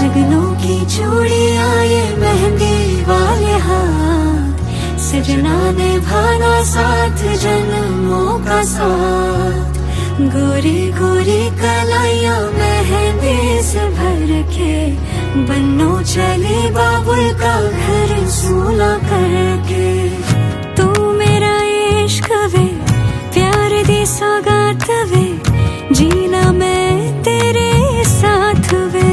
जुगनों की चूड़ियां ये मेहंदी वाले हाथ, सजना ने भाना साथ जन्मों का साथ। गोरी गोरी कलाइयां मेहंदी से भर के, बन्नो चली बाबुल का घर सूना करके। तू मेरा इश्क वे, प्यार दी सौगात वे, जीना मैं तेरे साथ वे।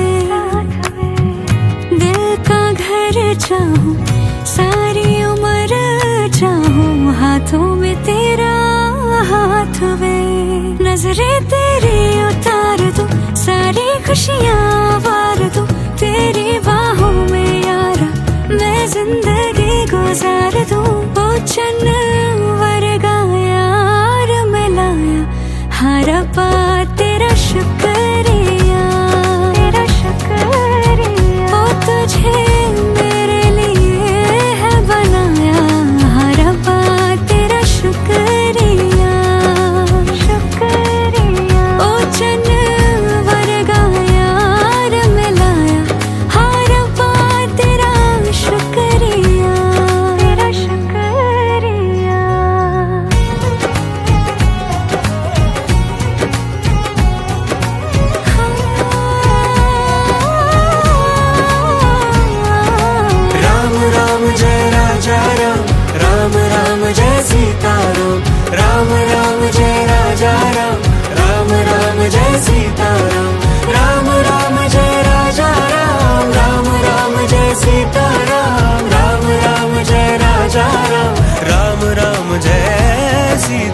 दिल का घर चाहूं, सारी उम्र चाहूं, हाथों में तेरा हाथ वे। नजरें तेरी उतार दूं, सारी खुशियां वार दूं, तेरी बाहों में यारा मैं जिंदगी गुजार दूं। ओ चन्न वर्गा यार मिलाया, हर पा तेरा शुक्रिया, तेरा शुक्रिया। ओ तुझे मेरे लिए है बनाया, हर पा तेरा शुक्रिया, शुक्रिया। ओ चन्न वर्गा यार मिलाया, हर पा तेरा शुक्रिया, तेरा शुक्रिया। राम राम जय राजा राम, राम राम जय सीताराम। राम राम जय राजा राम, राम राम जय सीताराम। राम राम जय राजा राम, राम राम जय सीताराम। राम राम जय राजा राम, राम राम जय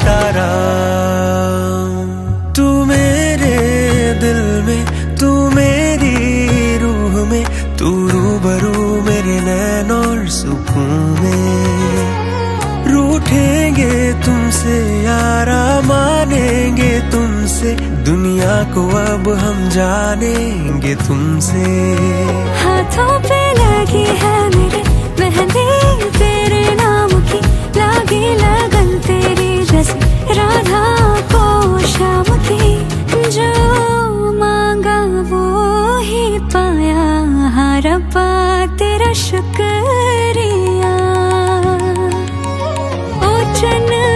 सीताराम। तू मेरे दिल में, तू मेरी रूह में, तू रूबरू मेरे नैन और सुकून में। रूठेंगे तुमसे यारा, मानेंगे तुमसे, दुनिया को अब हम जानेंगे तुमसे। हाथों पे लगी है मेरे मेहंदी तेरे नाम की, लागी लगन तेरी जैसे राधा को शाम की। जो मांगा वो ही पाया, हर पा तेरा शुक्रिया। ओ चन्न